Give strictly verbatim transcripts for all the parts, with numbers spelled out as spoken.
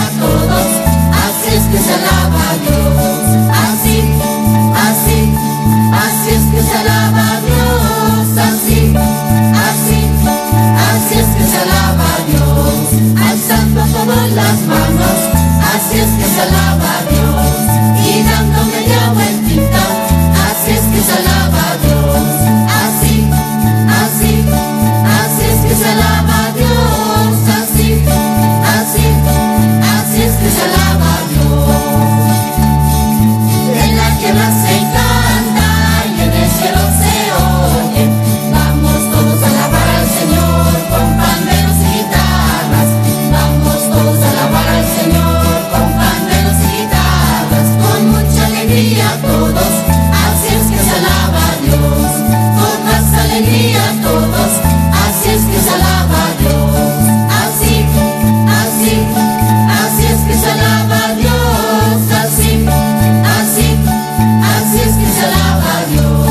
a todos, así es que se alaba a Dios. Así, así, así es que se alaba a Dios. Así, así, así es que se alaba a Dios. Alzando todas las manos, así es que se alaba a Dios. Y dando media vueltita, así es que se alaba a Dios. Así, así, así es que se alaba a Dios. Así, así, así es que se alaba a Dios. En la tierra se canta y en el cielo se oye. Vamos todos a alabar al Señor con panderos y guitarras. Vamos todos a alabar al Señor con panderos y guitarras. Con mucha alegría todos, así es que se alaba a Dios. Con más alegría todos, así es que se alaba a Dios. Así, así, así es que se alaba a Dios. Así, así, así es que se alaba a Dios.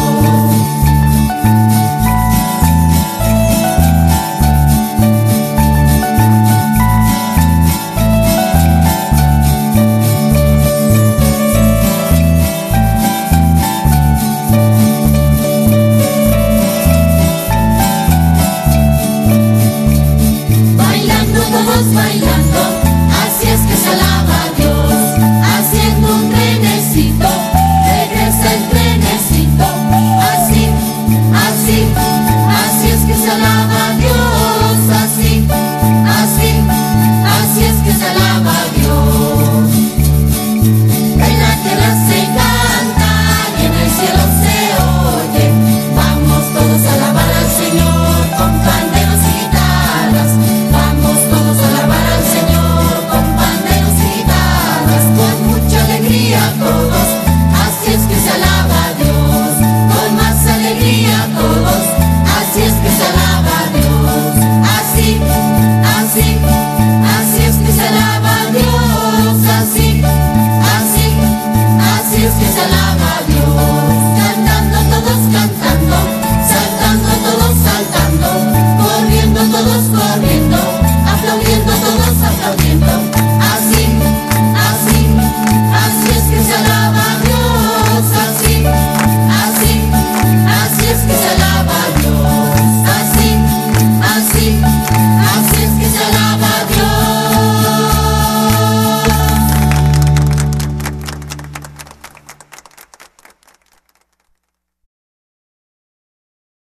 Bailando todos bailando, así es que se alaba